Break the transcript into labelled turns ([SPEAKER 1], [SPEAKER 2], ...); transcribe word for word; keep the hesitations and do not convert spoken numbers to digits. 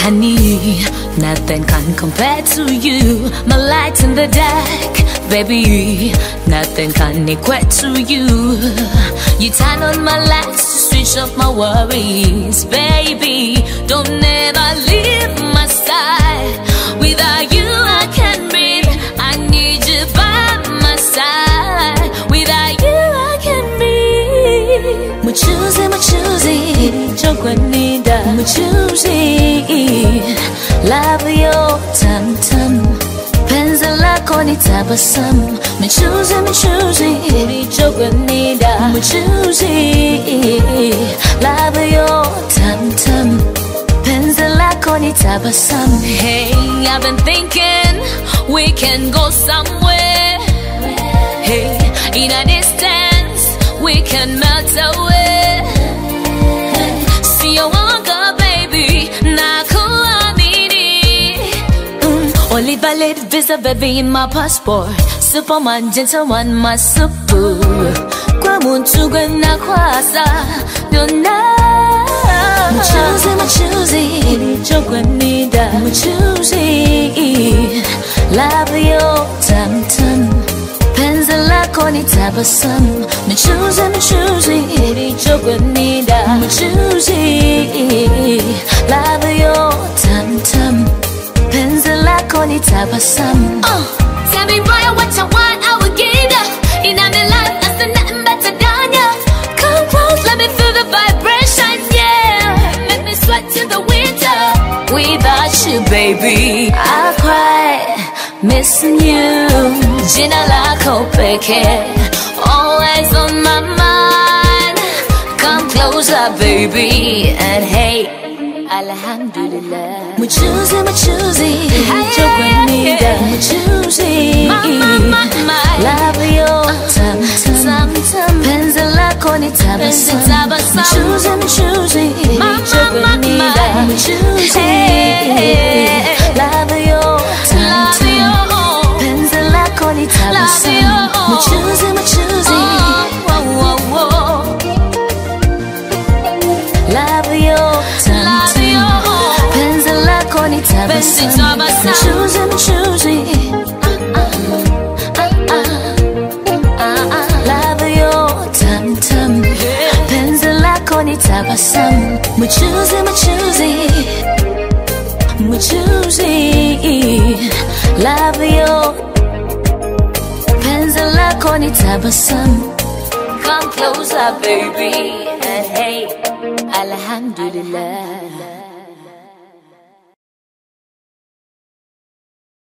[SPEAKER 1] honey, nothing can compare to you. My light in the dark, baby, nothing can equate to you. You turn on my lights to switch off my worries, baby. Don't ever leave my side. Without you I can't breathe. I need you by my side. Without you I can't breathe. I'm choosing, I'm choosing, Jogwanida. I'm choosing, love your tum tum. Penzi lako ni tabasamu. I'm choosing, I'm choosing, Jogwanida. I'm choosing, love your tum tum. Penzi lako ni tabasamu. Hey, I've been thinking we can go somewhere. Hey, in a distance we can melt away. See you wanga, baby, nakuamini. Mm, only valid visa, baby, in my passport. Superman, gentleman, my super. Kwa muntu gwana kwasa, dona. I'm choosing, I'm choosing, Jogwanida. I'm choosing, love your tum tum. Penzi lako ni tabasamu. I'm choosing, I'm choosing, Jogwanida. I'm choosing, love your tum tum. Penzi lako ni tabasamu. Uh, tell me right what you want, I will give ya. In my life, there's nothing better than ya. Come close, let me feel the vibration, yeah. Make me sweat in the winter. Without you, baby, I cry, missing you. Jina lako pekee, always on my mind. Come closer, baby, and hey, alhamdulillah. I'm choosing, I'm choosing, Jogwanida. I'm choosing, love your tum tum. Penzi lako ni tabasamu. I'm choosing, I'm choosing, Jogwanida. I'm choosing, love your tum tum. Penzi lako ni tabasamu. I'm choosing, I'm choosing, love your tum tum. Penzi lako ni tabasamu. I'm choosing, I'm choosing, love your tum tum. Penzi lako ni tabasamu. I'm choosing, I'm choosing, I'm choosing, love your. Penzi lako ni tabasamu. Come closer, baby, and hey, alhamdulillah.